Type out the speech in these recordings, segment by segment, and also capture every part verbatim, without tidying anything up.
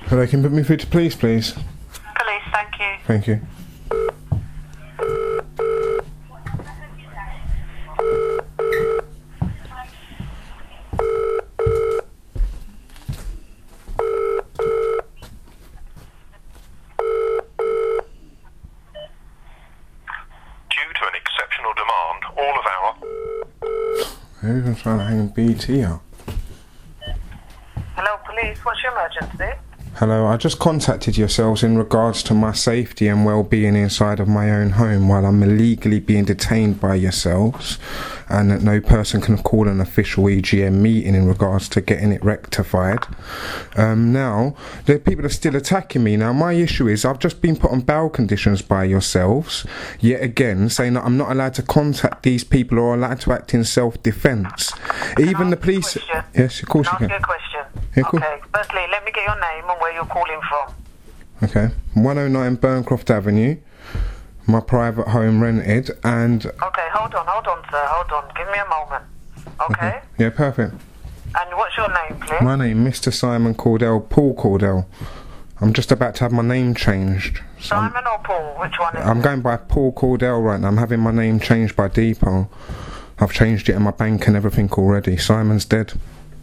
Hello, can you put me through to police, please? Police, thank you. Thank you. Due to an exceptional demand, all of our... Who's even trying to hang B T up? Hello, police, what's your emergency? Hello, I just contacted yourselves in regards to my safety and well-being inside of my own home while I'm illegally being detained by yourselves, and that no person can call an official E G M meeting in regards to getting it rectified. Um, now, the people are still attacking me. Now, my issue is I've just been put on bail conditions by yourselves, yet again, saying that I'm not allowed to contact these people or allowed to act in self-defence. Even the police... Yes, of course you can. Can I ask you a question? Yeah, cool. Okay, firstly, let me get your name and where you're calling from. Okay, one oh nine Burncroft Avenue, my private home rented, and... Okay, hold on, hold on, sir, hold on. Give me a moment. Okay? Okay. Yeah, perfect. And what's your name, please? My name, Mister Simon Cordell, Paul Cordell. I'm just about to have my name changed. So I'm, Simon or Paul? Which one is I'm it? going by Paul Cordell right now. I'm having my name changed by Depot. I've changed it in my bank and everything already. Simon's dead.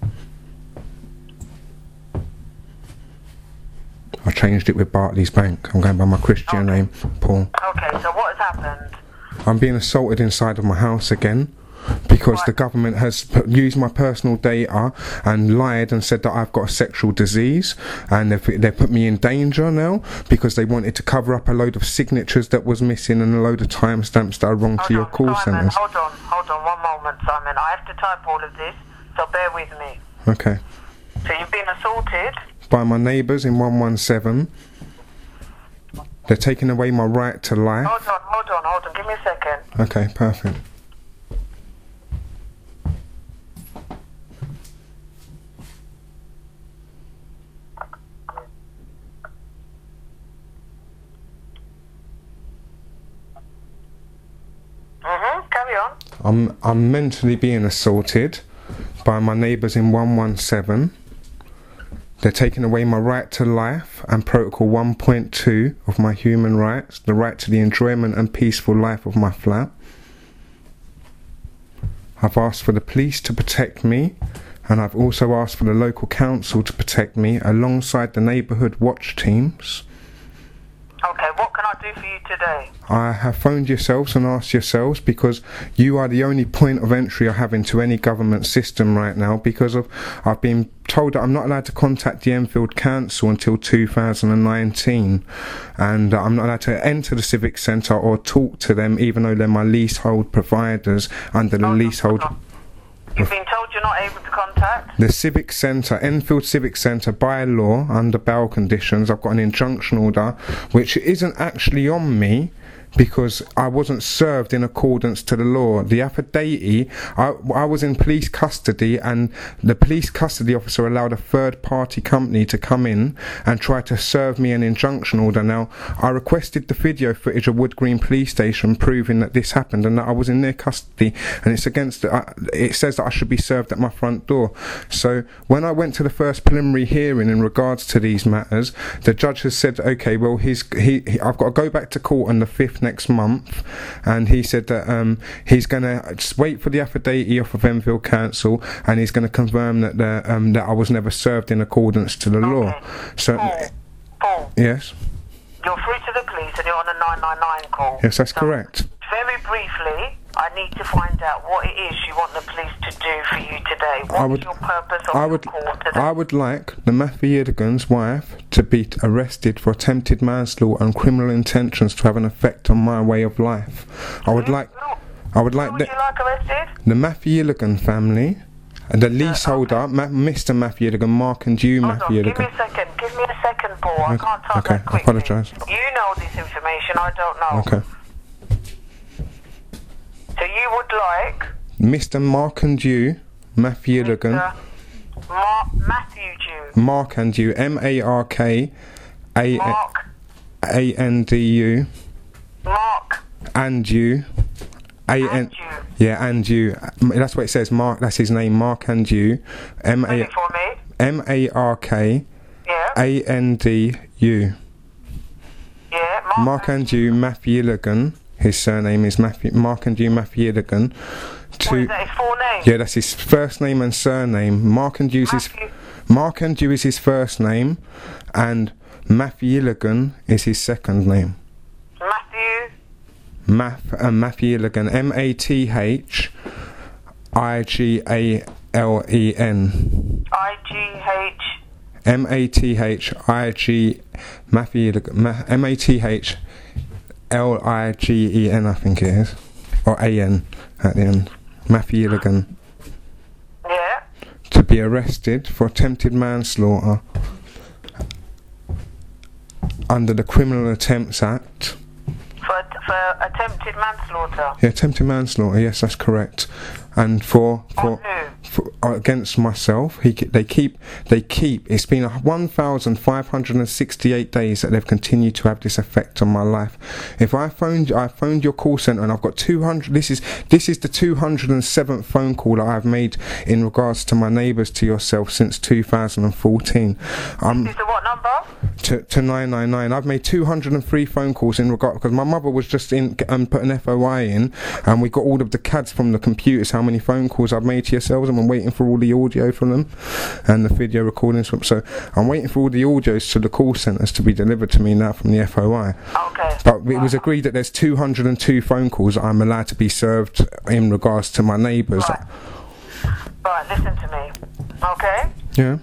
I changed it with Barclays Bank. I'm going by my Christian Okay. name, Paul. Okay, so what has happened? I'm being assaulted inside of my house again because What? the government has put, used my personal data and lied and said that I've got a sexual disease, and they've, they've put me in danger now because they wanted to cover up a load of signatures that was missing and a load of timestamps that are wrong Hold to your on, call Simon, centres. hold on, hold on, one moment, Simon. I have to type all of this, so bear with me. Okay. So you've been assaulted? By my neighbours in one one seven. They're taking away my right to life. Hold on, hold on, hold on. Give me a second. Okay, perfect. Mm-hmm, carry on. I'm I'm mentally being assaulted by my neighbours in one one seven. They're taking away my right to life and Protocol one point two of my human rights, the right to the enjoyment and peaceful life of my flat. I've asked for the police to protect me, and I've also asked for the local council to protect me alongside the neighbourhood watch teams. Okay, what can I do for you today? I have phoned yourselves and asked yourselves because you are the only point of entry I have into any government system right now, because of I've been told that I'm not allowed to contact the Enfield Council until two thousand nineteen, and I'm not allowed to enter the Civic Centre or talk to them even though they're my leasehold providers under the Hold on, leasehold... hold on. You've been told you're not able to contact? The Civic Centre, Enfield Civic Centre, by law, under bail conditions, I've got an injunction order, which isn't actually on me, because I wasn't served in accordance to the law. The affidavit, I, I was in police custody, and the police custody officer allowed a third party company to come in and try to serve me an injunction order. Now, I requested the video footage of Wood Green Police Station proving that this happened and that I was in their custody, and it's against, uh, it says that I should be served at my front door. So when I went to the first preliminary hearing in regards to these matters, the judge has said, okay, well, he's, he, he I've got to go back to court on the fifth next month, and he said that um, he's going to just wait for the affidavit off of Enfield Council, and he's going to confirm that the, um, that I was never served in accordance to the Okay. law. So, Paul, Paul, yes, you're through to the police and you're on a nine nine nine call. yes, that's So, correct. Very briefly, I need to find out what it is you want the police to do for you today. What's I would, your purpose of I your would, call today? I would like the Matthew Yedigan's wife to be arrested for attempted manslaughter and criminal intentions to have an effect on my way of life. I would Who- like, who- I would who like would the, you like arrested? the Matthew Yedigan family, and the leaseholder, Ma- Mister Matthew Yedigan, Mark and you, Hold on, Matthew give me Yedigan. a second. Give me a second, Paul. I Okay, can't type okay, that I quickly. apologise. You know this information. I don't know. Okay. So you would like Mister Mark and you, Matthew Yedigan, Mister Mar- Matthew Jew. Mark and you, M A R K A Mark. A N D U, Mark. and you, A N, And you. yeah, and you. That's what it says. Mark. That's his name. Mark and you. M Spell A it for me. M A R K Yeah. A N D U. Yeah, Mark, Mark Andrew Matthew. His surname is Matthew, Mark Andrew Matthew. What is that, his full name? Yeah, that's his first name and surname. Mark Andrew is his Matthew. Mark Andrew is his first name, and Matthew Illigan is his second name. Matthew. Math uh, Matthew Illigan. M A T H I G A L E N. I G H. M A T H I G Matthew Illigan. M A T H L I G E N, I think it is, or A N at the end. Matthew Illigan. Yeah. To be arrested for attempted manslaughter under the Criminal Attempts Act. For, for attempted manslaughter. Yeah, attempted manslaughter. Yes, that's correct. And for for, On who? for uh, against myself, he they keep they keep. It's been one thousand five hundred and sixty-eight days that they've continued to have this effect on my life. If I phoned I phoned your call centre and I've got two hundred. This is this is the two hundred and seventh phone call that I've made in regards to my neighbours to yourself since two thousand and fourteen. Um, This is the what number? to to nine nine nine. I've made two hundred and three phone calls in regard because my mother was just in and um, put an F O I in, and we got all of the C A Ds from the computers. How many phone calls I've made to yourselves, and I'm waiting for all the audio from them and the video recordings from. So I'm waiting for all the audios to the call centres to be delivered to me now from the F O I. Okay. But it was agreed that there's two hundred and two phone calls that I'm allowed to be served in regards to my neighbours. Right. Right, listen to me. Okay? Yeah.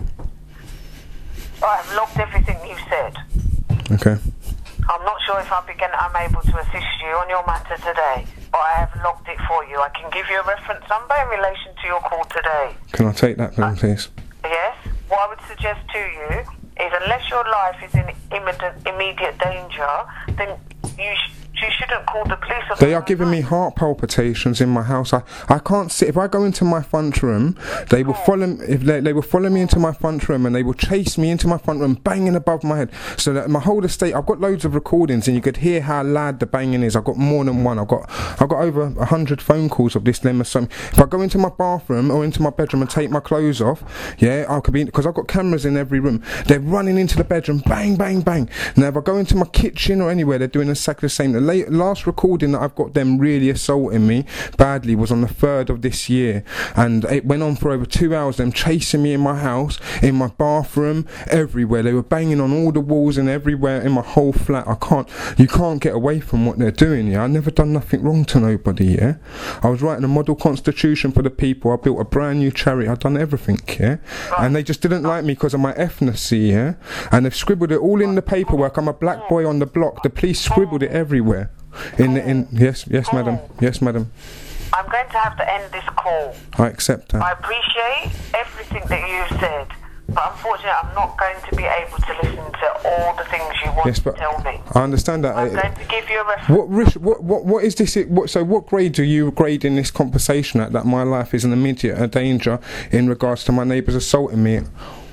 I've logged everything you said. Okay. I'm not sure if I'm, begin, I'm able to assist you on your matter today, but I have logged it for you. I can give you a reference number in relation to your call today. Can I take that then, please? Yes? What I would suggest to you is unless your life is in immediate, immediate danger, then you sh- you shouldn't call the police. They are giving me heart palpitations in my house. I, I can't sit. If I go into my front room, they will follow. If they, they will follow me into my front room, and they will chase me into my front room, banging above my head, so that my whole estate. I've got loads of recordings, and you could hear how loud the banging is. I've got more than one. I've got I've got over a hundred phone calls of this lemma. So if I go into my bathroom or into my bedroom and take my clothes off, yeah, I could be because I've got cameras in every room. They're running into the bedroom, bang, bang, bang. Now if I go into my kitchen or anywhere, they're doing exactly the same. The late, last recording that I've got them really assaulting me badly was on the third of this year, and it went on for over two hours. Them chasing me in my house, in my bathroom, everywhere. They were banging on all the walls and everywhere in my whole flat. I can't, you can't get away from what they're doing. Yeah, I never done nothing wrong to nobody. Yeah, I was writing a model constitution for the people. I built a brand new charity. I've done everything. Yeah, and they just didn't like me because of my ethnicity. Yeah, and they've scribbled it all in the paperwork. I'm a black boy on the block. The police scribbled it everywhere. In in yes yes madam yes madam. I'm going to have to end this call. I accept that. I appreciate everything that you've said, but unfortunately I'm not going to be able to listen to all the things you want Yes, to but tell me. I understand that. I'm I- going to give you a reference. What, risk, what what what is this? What, so what grade do you grade in this conversation at that my life is an immediate a danger in regards to my neighbours assaulting me?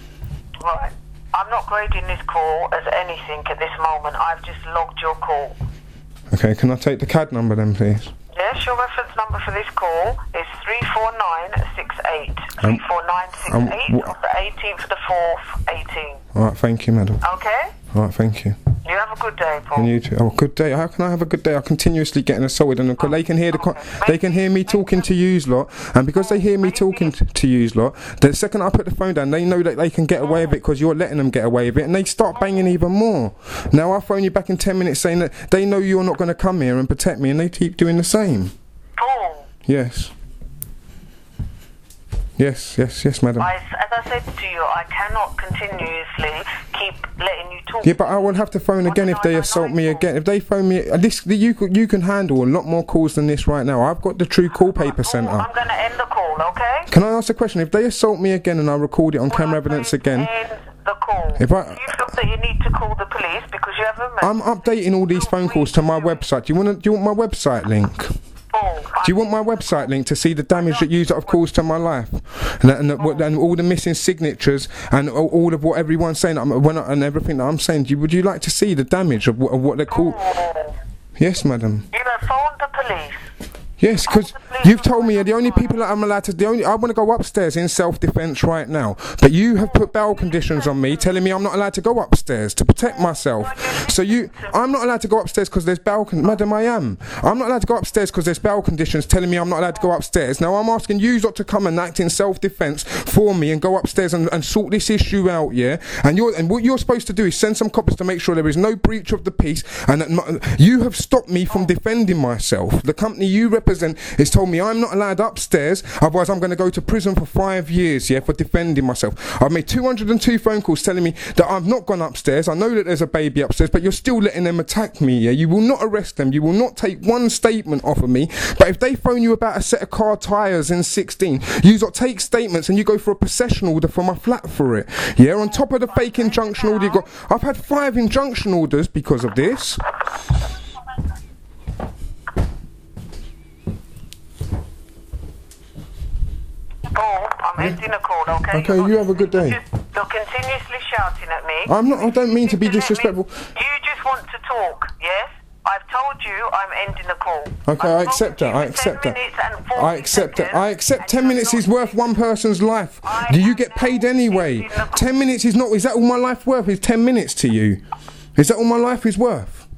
Right. I'm not grading this call as anything at this moment. I've just logged your call. Okay, can I take the C A D number then, please? Yes, your reference number for this call is three four nine six eight. Um, three four nine six um, eight wh- of the eighteenth of the fourth, eighteen. All right, thank you, madam. Okay? All right, thank you. You have a good day, Paul. And you too. Oh, good day. How can I have a good day? I'm continuously getting assaulted, and because they can hear the con- they can hear me talking to yous lot, and because they hear me talking t- to yous lot, the second I put the phone down, they know that they can get away with it because you're letting them get away with it, and they start banging even more. Now I'll phone you back in ten minutes saying that they know you're not going to come here and protect me, and they keep doing the same. Paul, Yes. Yes, yes, yes, madam. I, as I said to you, I cannot continuously keep letting you talk. Yeah, but I will have to phone again if they assault me again. If they phone me, uh, this you could- you can handle a lot more calls than this right now. I've got the True Call Paper Paul, Centre. I'm going to end the call, okay? Can I ask a question? If they assault me again and I record it on camera evidence again, End the call. If I- you feel that you need to call the police because you haven't. I'm updating all these phone calls to my website. Do you want to, do you want my website link? Paul, Do you want my website link to see the damage that you have caused to my life, and, and, the, what, and all the missing signatures and all, all of what everyone's saying um, when I, and everything that I'm saying? Do you, would you like to see the damage of, what- of what they call? Paul, Yes, madam. you have phoned the police. Yes, because you've told me the only people that I'm allowed to, the only, I want to go upstairs in self-defence right now. But you have put bail conditions on me, telling me I'm not allowed to go upstairs to protect myself. So you, I'm not allowed to go upstairs because there's bail con- Madam, I am. I'm not allowed to go upstairs because there's bail conditions telling me I'm not allowed to go upstairs. Now I'm asking you lot to come and act in self-defence for me and go upstairs and, and sort this issue out, yeah? And you're, and what you're supposed to do is send some copies to make sure there is no breach of the peace and that my, you have stopped me from defending myself. The company you represent has told me I'm not allowed upstairs, otherwise I'm going to go to prison for five years, yeah, for defending myself. I've made two hundred and two phone calls telling me that I've not gone upstairs. I know that there's a baby upstairs, but you're still letting them attack me, yeah? You will not arrest them. You will not take one statement off of me. But if they phone you about a set of car tyres in sixteen, you got take statements and you go for a possession order for my flat for it, yeah? On top of the fake injunction order you got, I've had five injunction orders because of this. Paul, I'm ending a call, okay? Okay, you're you have a good day. Just, you're continuously shouting at me. I'm not, I don't mean to be disrespectful. You just want to talk, yes? I've told you I'm ending the call. Okay, I accept that, I accept that. I accept that. I accept ten minutes is worth one person's life. Do you get paid anyway? Ten minutes is not, is that all my life worth? Is ten minutes to you? Is that all my life is worth?